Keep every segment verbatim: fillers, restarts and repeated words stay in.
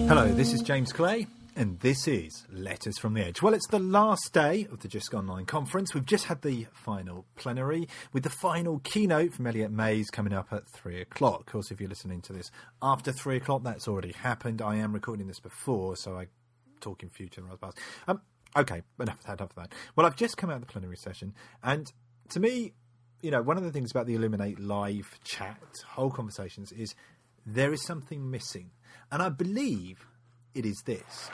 Hello, this is James Clay, and this is Letters from the Edge. Well, it's the last day of the Just Online conference. We've just had the final plenary with the final keynote from Elliot Mays coming up at three o'clock. Of course, if you're listening to this after three o'clock, that's already happened. I am recording this before, so I talk in future and past. Um, okay, enough of that, enough of that. Well, I've just come out of the plenary session, and to me, you know, one of the things about the Illuminate live chat, whole conversations, is there is something missing. And I believe it is this.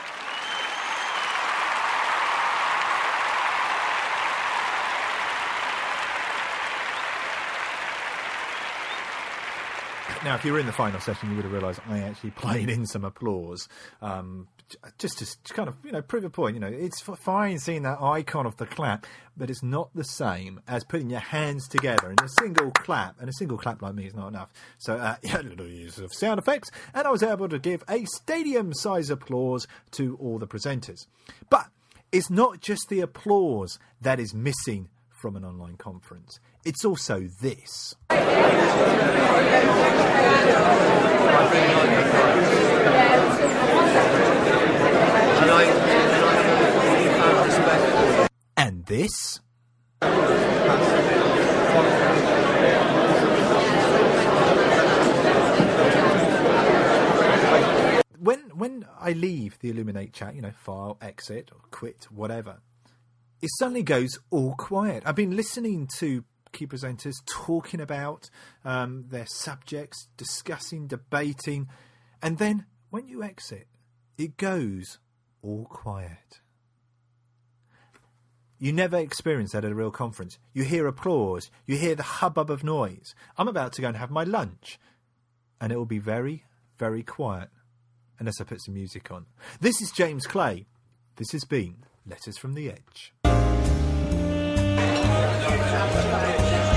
Now, if you were in the final session, you would have realised I actually played in some applause, um, just to kind of, you know, prove a point. You know, it's fine seeing that icon of the clap, but it's not the same as putting your hands together in a single clap, and a single clap like me is not enough. So, uh, yeah, a little use of sound effects, and I was able to give a stadium-size applause to all the presenters. But it's not just the applause that is missing from an online conference. It's also this. And this. When when I leave the Illuminate chat, you know, file, exit, or quit, whatever, it suddenly goes all quiet. I've been listening to key presenters talking about um, their subjects, discussing, debating, and then when you exit, it goes all quiet. You never experience that at a real conference. You hear applause, you hear the hubbub of noise. I'm about to go and have my lunch, and it will be very, very quiet unless I put some music on. This is James Clay. This has been Letters from the Edge.